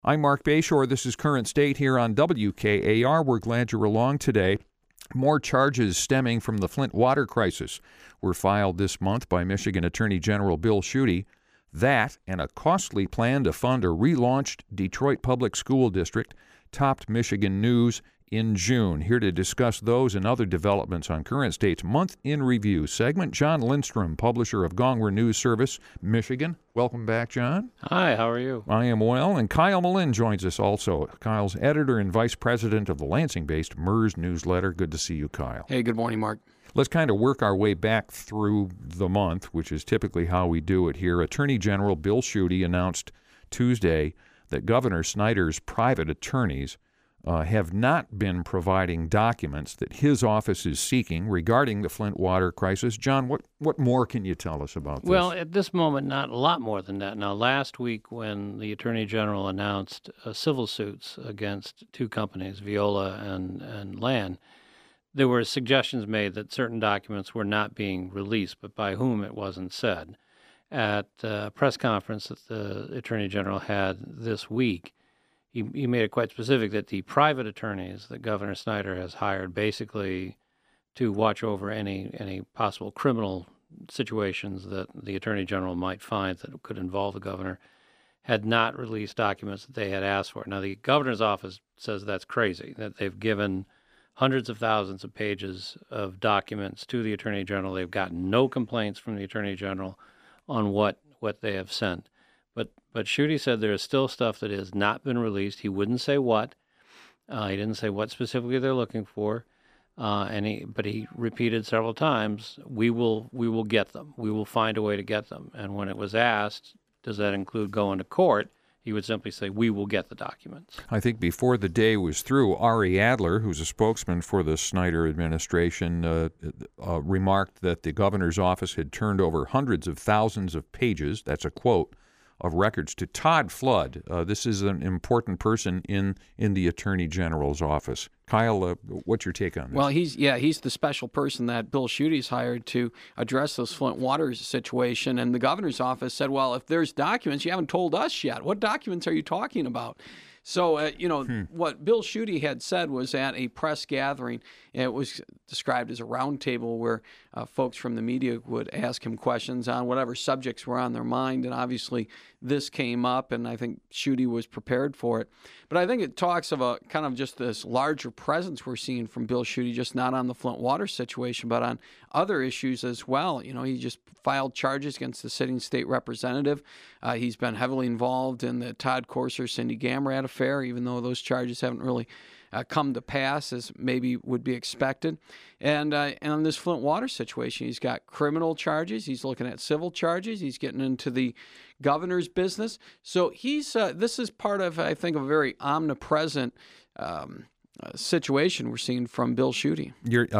I'm Mark Bayshore. This is Current State here on WKAR. We're glad you're along today. More charges stemming from the Flint water crisis were filed this month by Michigan Attorney General Bill Schuette. That and a costly plan to fund a relaunched Detroit Public School District topped Michigan news in June. Here to discuss those and other developments on Current State's Month in Review segment, John Lindstrom, publisher of Gongwer News Service, Michigan. Welcome back, John. Hi, how are you? I am well. And Kyle Malin joins us also. Kyle's editor and vice president of the Lansing-based MERS newsletter. Good to see you, Kyle. Hey, good morning, Mark. Let's kind of work our way back through the month, which is typically how we do it here. Attorney General Bill Schuette announced Tuesday that Governor Snyder's private attorneys have not been providing documents that his office is seeking regarding the Flint water crisis. John, what more can you tell us about this? Well, at this moment, not a lot more than that. Now, last week when the Attorney General announced civil suits against two companies, Veolia and Land, there were suggestions made that certain documents were not being released, but by whom it wasn't said. At a press conference that the Attorney General had this week, he made it quite specific that the private attorneys that Governor Snyder has hired basically to watch over any possible criminal situations that the Attorney General might find that could involve the governor had not released documents that they had asked for. Now, the governor's office says that's crazy, that they've given hundreds of thousands of pages of documents to the Attorney General. They've gotten no complaints from the Attorney General on what they have sent. But Schuette said there is still stuff that has not been released. He wouldn't say what. He didn't say what specifically they're looking for. But he repeated several times, we will get them. We will find a way to get them. And when it was asked, does that include going to court, he would simply say, we will get the documents. I think before the day was through, Ari Adler, who's a spokesman for the Snyder administration, remarked that the governor's office had turned over hundreds of thousands of pages, that's a quote, of records to Todd Flood. This is an important person in the Attorney General's office. Kyle, what's your take on this? Well, he's the special person that Bill Schuette's hired to address this Flint water situation. And the governor's office said, well, if there's documents, you haven't told us yet. What documents are you talking about? So, what Bill Schuette had said was at a press gathering, it was described as a roundtable where folks from the media would ask him questions on whatever subjects were on their mind. And obviously this came up, and I think Schuette was prepared for it. But I think it talks of a kind of just this larger presence we're seeing from Bill Schuette, just not on the Flint water situation, but on other issues as well. You know, he just filed charges against the sitting state representative. He's been heavily involved in the Todd Courser-Cindy Gamrat affair, even though those charges haven't really come to pass as maybe would be expected. And on this Flint water situation, he's got criminal charges. He's looking at civil charges. He's getting into the governor's business. So he's this is part of, I think, a very omnipresent situation we're seeing from Bill Schuette.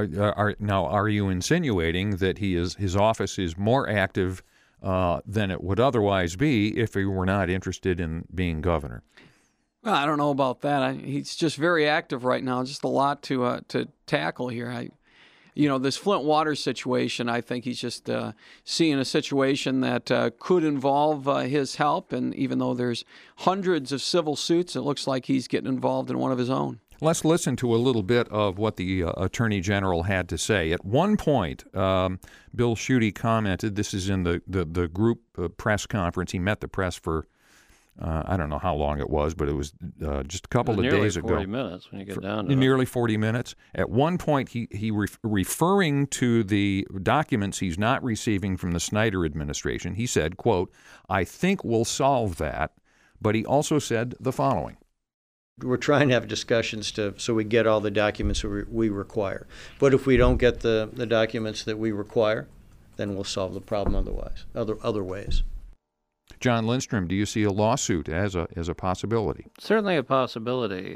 Are you insinuating that his office is more active than it would otherwise be if he were not interested in being governor? Well, I don't know about that. He's just very active right now. Just a lot to tackle here. This Flint water situation, I think he's just seeing a situation that could involve his help. And even though there's hundreds of civil suits, it looks like he's getting involved in one of his own. Let's listen to a little bit of what the Attorney General had to say. At one point, Bill Schuette commented, this is in the group press conference. He met the press for I don't know how long it was, but it was just a couple of days ago. Nearly 40 minutes when you get down to it. Nearly 40 minutes. At one point, he referring to the documents he's not receiving from the Snyder administration, he said, quote, I think we'll solve that. But he also said the following. We're trying to have discussions so we get all the documents we require. But if we don't get the documents that we require, then we'll solve the problem other ways. John Lindstrom, do you see a lawsuit as a possibility? Certainly a possibility,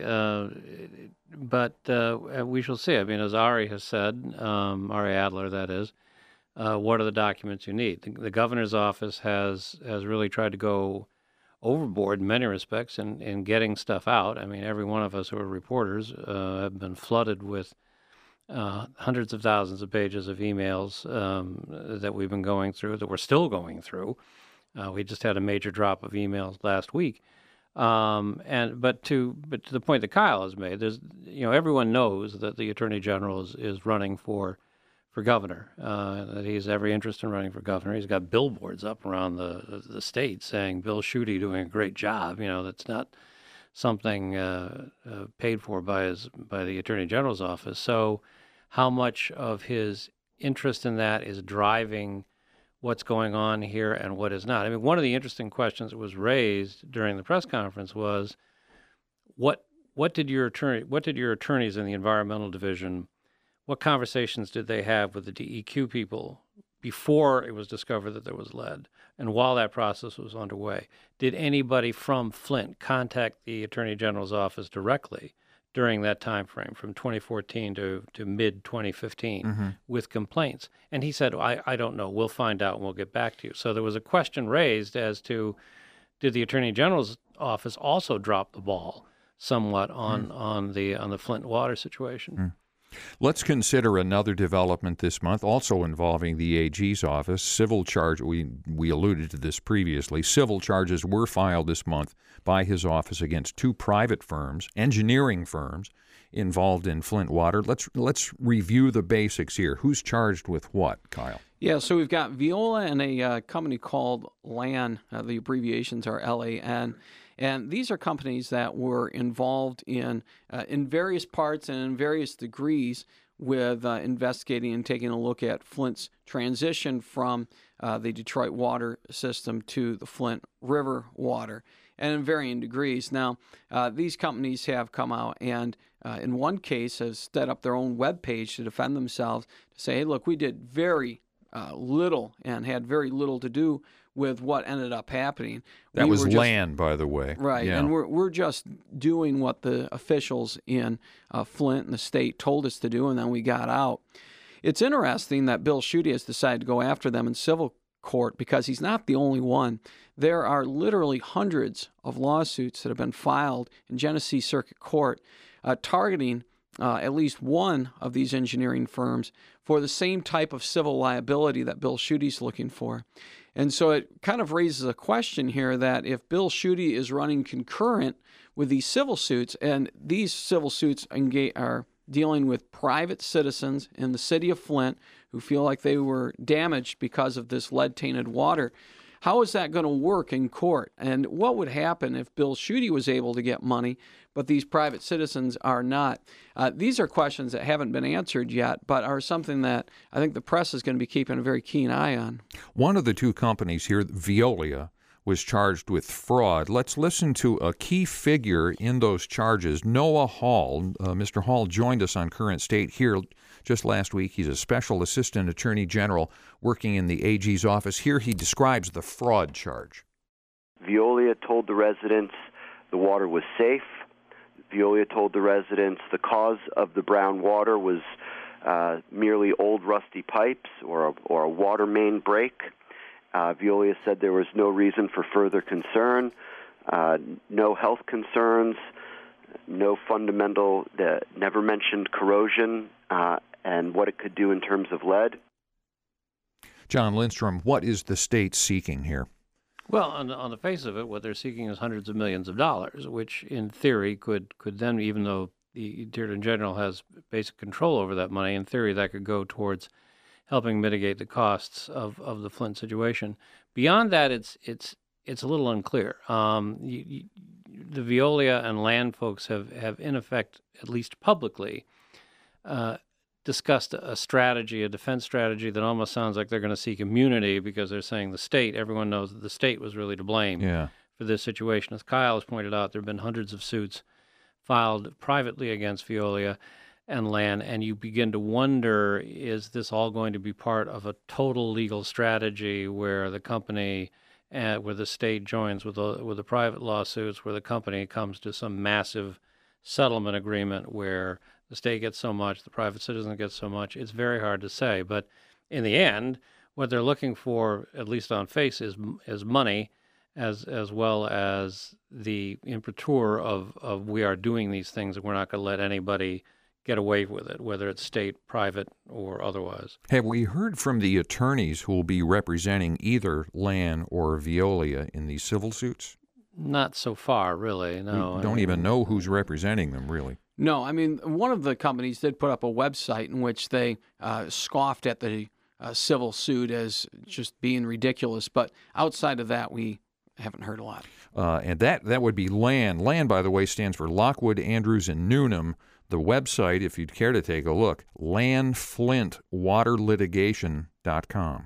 but we shall see. I mean, as Ari has said, Ari Adler, that is, what are the documents you need? The governor's office has really tried to go overboard in many respects in getting stuff out. I mean, every one of us who are reporters have been flooded with hundreds of thousands of pages of emails that we've been going through, that we're still going through. We just had a major drop of emails last week. But to the point that Kyle has made, there's everyone knows that the Attorney General is running for governor. That he has every interest in running for governor. He's got billboards up around the state saying Bill Schuette doing a great job. That's not something paid for by the Attorney General's office. So, how much of his interest in that is driving what's going on here and what is not? I mean, one of the interesting questions that was raised during the press conference was, what did your attorneys in the environmental division, what conversations did they have with the DEQ people before it was discovered that there was lead, and while that process was underway? Did anybody from Flint contact the Attorney General's office directly during that time frame from 2014 to mid-2015 with complaints? And he said, I don't know. We'll find out and we'll get back to you. So there was a question raised as to, did the Attorney General's office also drop the ball somewhat on the Flint water situation? Let's consider another development this month, also involving the AG's office. Civil charge, we alluded to this previously. Civil charges were filed this month by his office against two private firms, engineering firms, involved in Flint water. Let's review the basics here. Who's charged with what, Kyle? Yeah, so we've got Veolia and a company called LAN. The abbreviations are LAN. And these are companies that were involved in various parts and in various degrees with investigating and taking a look at Flint's transition from the Detroit water system to the Flint River water, and in varying degrees. Now, these companies have come out and in one case has set up their own webpage to defend themselves, to say, hey, look, we did very little and had very little to do with what ended up happening. That was LAN, by the way. Right, yeah. And we're just doing what the officials in Flint and the state told us to do, and then we got out. It's interesting that Bill Schuette has decided to go after them in civil court because he's not the only one. There are literally hundreds of lawsuits that have been filed in Genesee Circuit Court targeting at least one of these engineering firms for the same type of civil liability that Bill Schuette's looking for. And so it kind of raises a question here that if Bill Schuette is running concurrent with these civil suits, and these civil suits are dealing with private citizens in the city of Flint who feel like they were damaged because of this lead-tainted water, how is that going to work in court? And what would happen if Bill Schuette was able to get money, but these private citizens are not? These are questions that haven't been answered yet, but are something that I think the press is going to be keeping a very keen eye on. One of the two companies here, Veolia, was charged with fraud. Let's listen to a key figure in those charges, Noah Hall. Mr. Hall joined us on Current State here just last week. He's a special assistant attorney general working in the AG's office. Here he describes the fraud charge. Veolia told the residents the water was safe. Veolia told the residents the cause of the brown water was merely old rusty pipes or a water main break. Veolia said there was no reason for further concern, no health concerns, no fundamental, never mentioned corrosion and what it could do in terms of lead. John Lindstrom, what is the state seeking here? Well, on the face of it, what they're seeking is hundreds of millions of dollars, which in theory could then, even though the Attorney General has basic control over that money, in theory that could go towards helping mitigate the costs of the Flint situation. Beyond that, it's a little unclear. The Veolia and LAN folks have in effect, at least publicly, discussed a strategy, a defense strategy that almost sounds like they're going to seek immunity because they're saying the state, everyone knows that the state was really to blame for this situation. As Kyle has pointed out, there have been hundreds of suits filed privately against Veolia and LAN, and you begin to wonder, is this all going to be part of a total legal strategy where the company, where the state joins with the private lawsuits, where the company comes to some massive settlement agreement where the state gets so much, the private citizen gets so much? It's very hard to say. But in the end, what they're looking for, at least on face, is money, as well as the imprimatur of we are doing these things and we're not going to let anybody get away with it, whether it's state, private, or otherwise. Have we heard from the attorneys who will be representing either LAN or Veolia in these civil suits? Not so far, really. No. We don't even know who's representing them, really. No, I mean, one of the companies did put up a website in which they scoffed at the civil suit as just being ridiculous. But outside of that, we haven't heard a lot. And that would be LAN. LAN, by the way, stands for Lockwood, Andrews, and Newnham. The website, if you'd care to take a look, LanFlintWaterLitigation.com.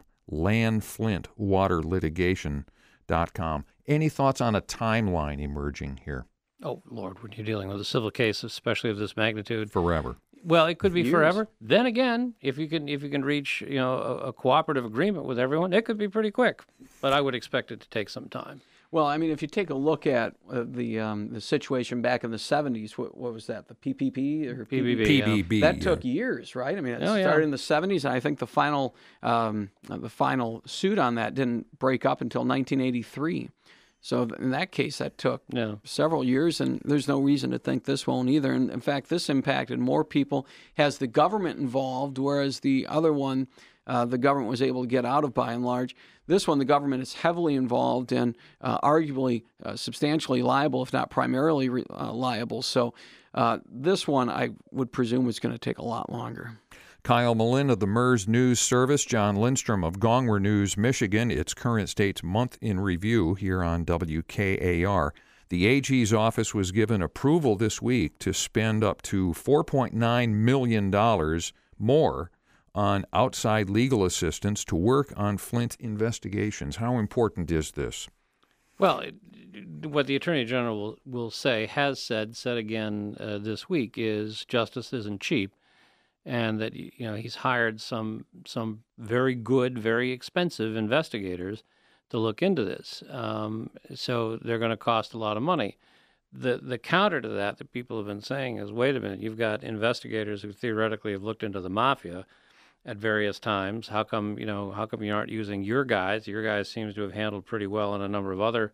LanFlintWaterLitigation.com. Any thoughts on a timeline emerging here? Oh, Lord, when you're dealing with a civil case, especially of this magnitude. Forever. Well, it could be Years. forever. Then again, if you can reach a cooperative agreement with everyone, it could be pretty quick. But I would expect it to take some time. Well, I mean, if you take a look at the situation back in the 70s, what was that, the PPP or PBB, PBB. That took years, right? I mean, it Oh, yeah. started in the 70s, and I think the final suit on that didn't break up until 1983. So in that case, that took Yeah. several years, and there's no reason to think this won't either. And in fact, this impacted more people, has the government involved, whereas the other one, the government was able to get out of by and large. This one, the government is heavily involved and arguably substantially liable, if not primarily liable. So this one, I would presume, is going to take a lot longer. Kyle Malin of the MERS News Service, John Lindstrom of Gongwer News, Michigan. It's Current State's Month in Review here on WKAR. The AG's office was given approval this week to spend up to $4.9 million more on outside legal assistance to work on Flint investigations. How important is this? Well, what the Attorney General will say, has said again this week, is justice isn't cheap, and that he's hired some very good, very expensive investigators to look into this. So they're going to cost a lot of money. The counter to that people have been saying is, wait a minute, you've got investigators who theoretically have looked into the mafia at various times. How come you aren't using your guys? Your guys seems to have handled pretty well in a number of other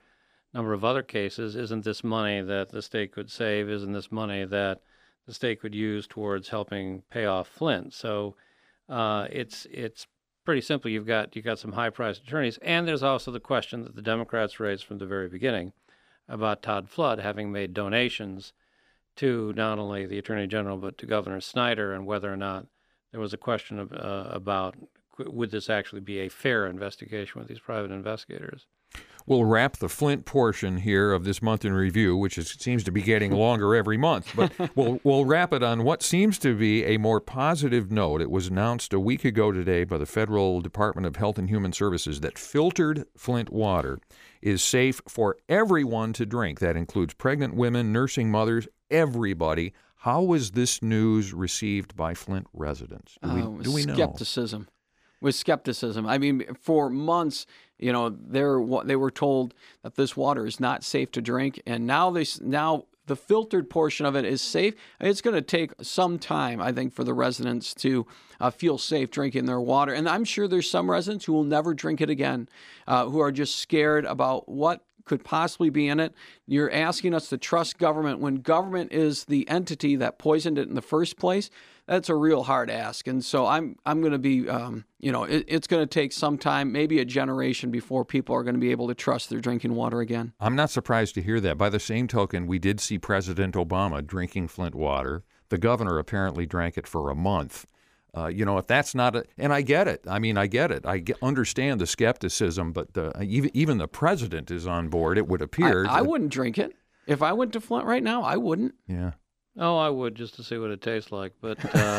cases. Isn't this money that the state could save? Isn't this money that the state could use towards helping pay off Flint? So it's pretty simple. You've got some high-priced attorneys, and there's also the question that the Democrats raised from the very beginning about Todd Flood having made donations to not only the Attorney General but to Governor Snyder, and whether or not there was a question about would this actually be a fair investigation with these private investigators. We'll wrap the Flint portion here of this month in review, which seems to be getting longer every month. But we'll wrap it on what seems to be a more positive note. It was announced a week ago today by the Federal Department of Health and Human Services that filtered Flint water is safe for everyone to drink. That includes pregnant women, nursing mothers, everybody. How was this news received by Flint residents? Do we know? Skepticism. With skepticism. I mean, for months, they were told that this water is not safe to drink, and now the filtered portion of it is safe. It's going to take some time, I think, for the residents to feel safe drinking their water. And I'm sure there's some residents who will never drink it again, who are just scared about what could possibly be in it. You're asking us to trust government when government is the entity that poisoned it in the first place. That's a real hard ask. And so I'm going to be, it's going to take some time, maybe a generation, before people are going to be able to trust their drinking water again. I'm not surprised to hear that. By the same token, we did see President Obama drinking Flint water. The governor apparently drank it for a month. If that's not and I get it. I mean, I get it. I understand the skepticism, but even the president is on board, it would appear. I wouldn't drink it. If I went to Flint right now, I wouldn't. Yeah. Oh, I would, just to see what it tastes like. But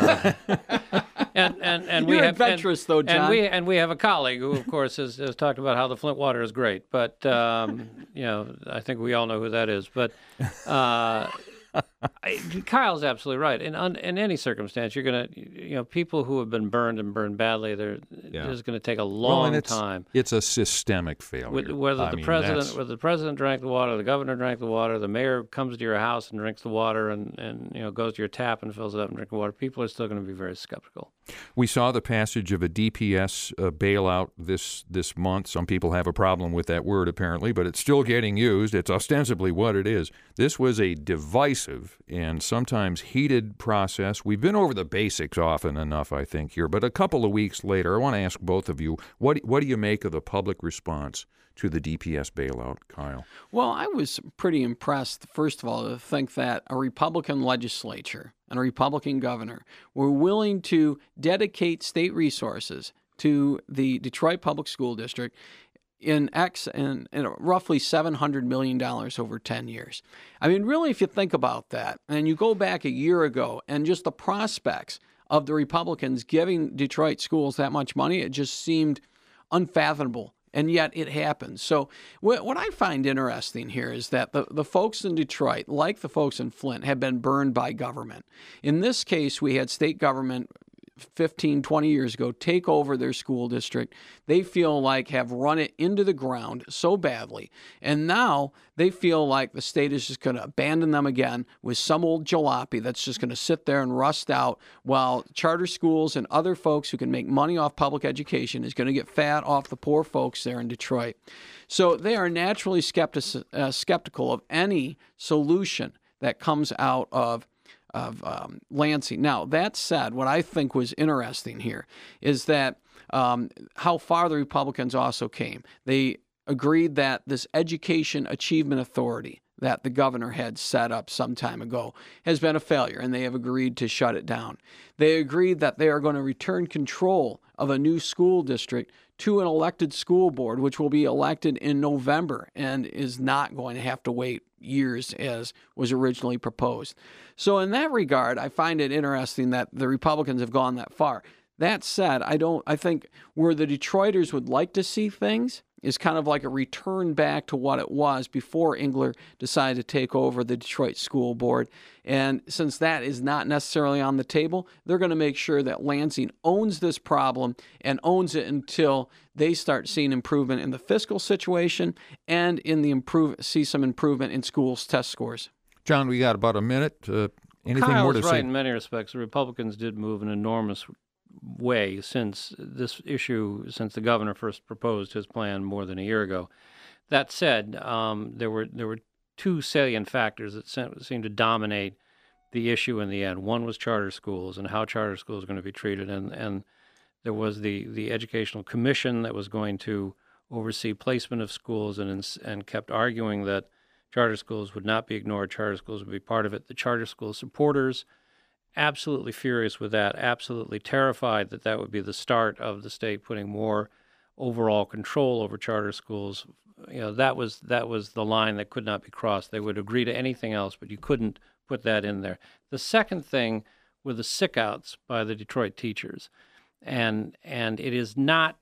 and You're adventurous, though, John. And we have a colleague who, of course, has talked about how the Flint water is great. But I think we all know who that is. But Kyle's absolutely right. In any circumstance, you're gonna, people who have been burned and burned badly, it's going to take a long time. It's a systemic failure. Whether the president drank the water, the governor drank the water, the mayor comes to your house and drinks the water, and goes to your tap and fills it up and drinks the water, people are still going to be very skeptical. We saw the passage of a DPS bailout this month. Some people have a problem with that word, apparently, but it's still getting used. It's ostensibly what it is. This was a device divisive and sometimes heated process. We've been over the basics often enough, I think, here. But a couple of weeks later, I want to ask both of you, what do you make of the public response to the DPS bailout, Kyle? Well, I was pretty impressed, first of all, to think that a Republican legislature and a Republican governor were willing to dedicate state resources to the Detroit Public School District in roughly $700 million over 10 years. I mean, really, if you think about that, and you go back a year ago, and just the prospects of the Republicans giving Detroit schools that much money, it just seemed unfathomable. And yet it happened. So what I find interesting here is that the folks in Detroit, like the folks in Flint, have been burned by government. In this case, we had state government 15, 20 years ago take over their school district. They feel like have run it into the ground so badly. And now they feel like the state is just going to abandon them again with some old jalopy that's just going to sit there and rust out while charter schools and other folks who can make money off public education is going to get fat off the poor folks there in Detroit. So they are naturally skeptical of any solution that comes out of Lansing. Now, that said, what I think was interesting here is that how far the Republicans also came. They agreed that this Education Achievement Authority that the governor had set up some time ago has been a failure, and they have agreed to shut it down. They agreed that they are going to return control of a new school district to an elected school board, which will be elected in November and is not going to have to wait years as was originally proposed. So in that regard, I find it interesting that the Republicans have gone that far. That said, I think where the Detroiters would like to see things is kind of like a return back to what it was before Engler decided to take over the Detroit School Board. And since that is not necessarily on the table, they're going to make sure that Lansing owns this problem and owns it until they start seeing improvement in the fiscal situation and in the see some improvement in schools' test scores. John, we got about a minute. Anything Kyle more to was say? right in many respects. The Republicans did move an enormous way since the governor first proposed his plan more than a year ago. That said, there were two salient factors that seemed to dominate the issue in the end. One was charter schools and how charter schools are going to be treated, and there was the Educational Commission that was going to oversee placement of schools and kept arguing that charter schools would not be ignored, charter schools would be part of it. The charter school supporters, absolutely furious with that, absolutely terrified that that would be the start of the state putting more overall control over charter schools. You know, that was the line that could not be crossed. They would agree to anything else, but you couldn't put that in there. The second thing were the sick-outs by the Detroit teachers, and it is not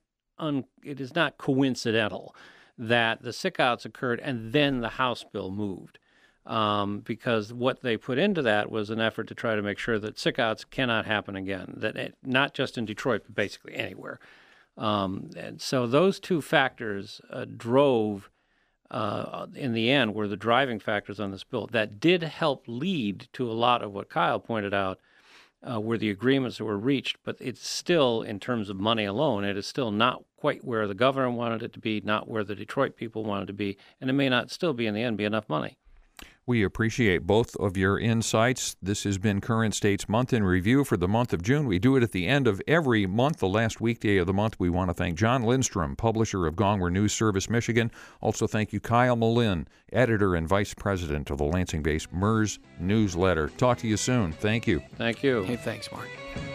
coincidental that the sick-outs occurred and then the House bill moved. Because what they put into that was an effort to try to make sure that sick-outs cannot happen again, not just in Detroit, but basically anywhere. And so those two factors drove, in the end, were the driving factors on this bill. That did help lead to a lot of what Kyle pointed out, were the agreements that were reached, but it's still, in terms of money alone, it is still not quite where the governor wanted it to be, not where the Detroit people wanted it to be, and it may not still be, in the end, be enough money. We appreciate both of your insights. This has been Current State's Month in Review for the month of June. We do it at the end of every month, the last weekday of the month. We want to thank John Lindstrom, publisher of Gongwer News Service, Michigan. Also thank you, Kyle Malin, editor and vice president of the Lansing-based MERS newsletter. Talk to you soon. Thank you. Thank you. Hey, thanks, Mark.